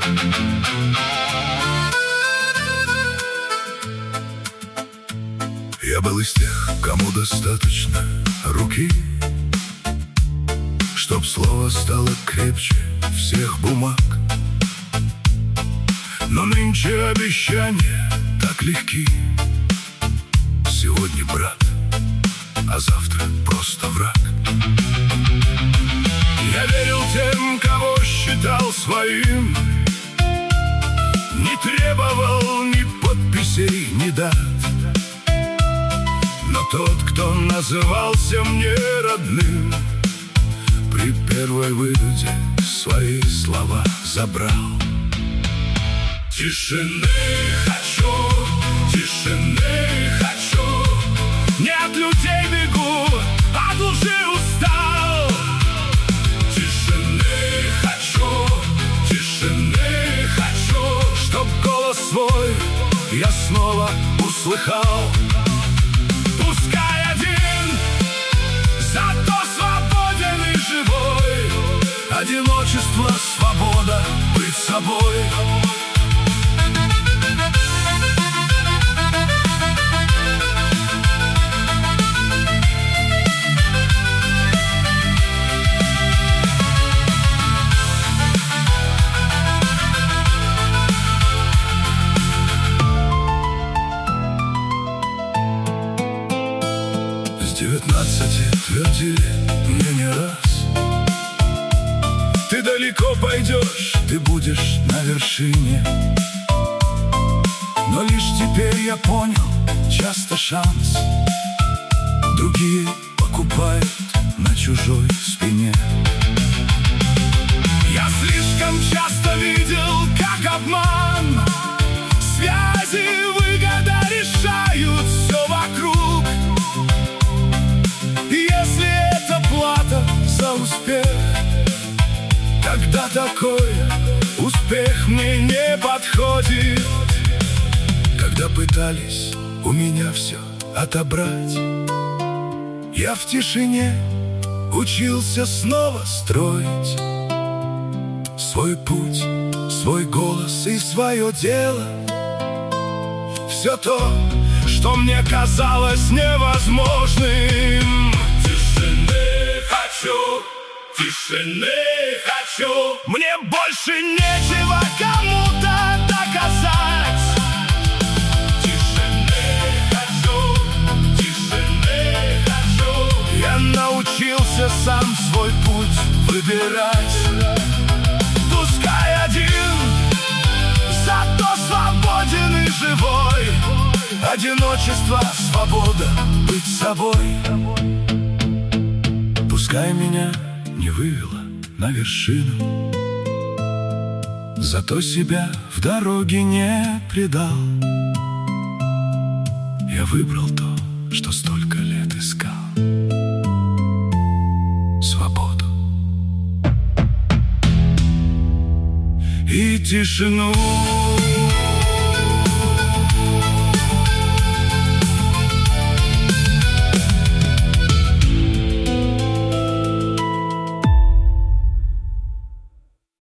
Я был из тех, кому достаточно руки, чтоб слово стало крепче всех бумаг. Но нынче обещания так легки. Сегодня брат, а завтра просто враг. Я верил тем, кого считал своим, не требовал ни подписей, ни дат. Но тот, кто назывался мне родным, при первой выгоде свои слова забрал. Тишины хочу, тишины хочу, не от людей бегу, от лжи устал. Тишины хочу, чтоб голос свой я снова услыхал. Пускай один, зато свободен и живой. Одиночество, свобода, быть собой. С 19 твердили мне не раз: ты далеко пойдешь, ты будешь на вершине. Но лишь теперь я понял, часто шанс другие покупают на чужой спине. Я слишком часто видел, как обман, связи, выгода решают все вокруг. Если это плата за успех, тогда такой успех мне не подходит. Когда пытались у меня все отобрать, я в тишине учился снова строить свой путь, свой голос и свое дело. Все то, что мне казалось невозможным. Тишины хочу, тишины хочу, мне больше нечего кому-то доказать. Тишины хочу, я научился сам свой путь выбирать. Пускай один, зато свободен и живой. Одиночество, свобода, быть собой. Пускай меня не вывело на вершину, зато себя в дороге не предал. Я выбрал то, что столько лет искал: свободу и тишину.